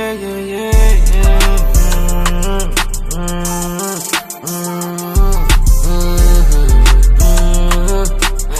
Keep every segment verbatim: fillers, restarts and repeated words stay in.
yeah, yeah, yeah, yeah. Mm-hmm. Mm-hmm.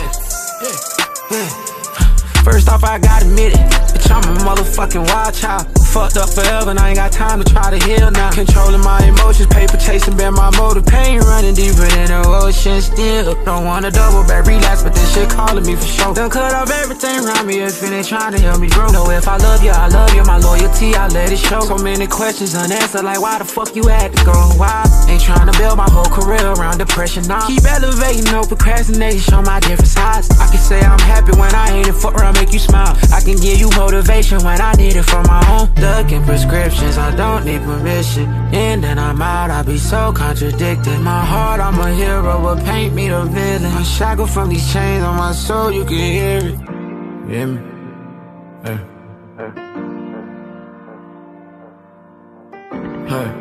Mm-hmm. First off, I gotta admit it, bitch, I'm a motherfucking wild child. Fucked up forever and I ain't got time to try to heal now. Controlling my emotions, paper chasing, bear my motive. Pain running deeper than the ocean still. Don't want a double back relapse, but this shit calling me for sure. Done cut off everything around me if it ain't trying to help me grow. Know if I love you, I love you, my loyalty, I let it show. So many questions unanswered, like why the fuck you had to go? Why? Ain't trying to build my whole career around depression now. Keep elevating, no procrastinating, show my different sides. I can say I'm happy when I ain't it, fuck around, make you smile. I can give you motivation when I need it from my own. Ducking prescriptions, I don't need permission. In and I'm out, I be so contradicted. My heart, I'm a hero, but paint me the villain. I'm shackled from these chains on my soul, you can hear it. You hear me? Hey. Hey.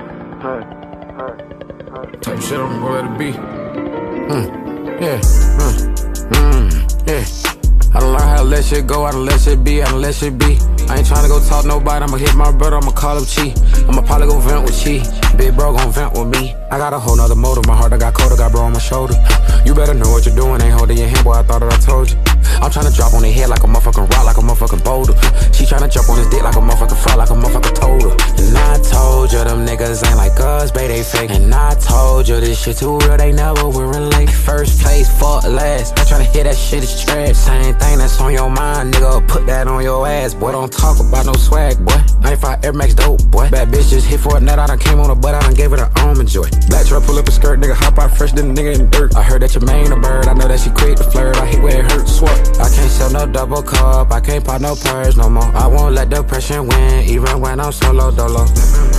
Hey. Type shit I'm gonna let it be. Mm. Yeah. Mm. Mm. Yeah. I done learned how to let shit go, I done let shit be, I done let shit be. I ain't tryna go talk nobody, I'ma hit my brother, I'ma call him Chi. I'ma probably go vent with Chi, big bro gon' vent with me. I got a whole nother motive, my heart I got cold, I got bro on my shoulder. You better know what you're doing, ain't holding your hand, boy, I thought that I told you. I'm tryna drop on their head like a motherfucking rock, like a motherfucking boulder. She tryna jump on his dick like a motherfucking frog, like a motherfucking told her. And I told you them niggas ain't like us, babe, they fake. And I told you this shit too real, they never will relate. First place, fuck last, I tryna hear that shit is trash. Same thing that's on your mind, nigga, put that on your ass, boy. Don't talk about no swag, boy. ninety-five Air Max dope, boy. Bad bitch just hit for a nut, I done came on her butt, I done gave her the almond joy. Black truck pull up a skirt, nigga hop out fresh, then the nigga in dirt. I heard that your main a bird, I know that she quick to flirt. I hate where it hurts, swap. I can't sell no double cup, I can't pop no purse no more. I won't let depression win, even when I'm solo dolo.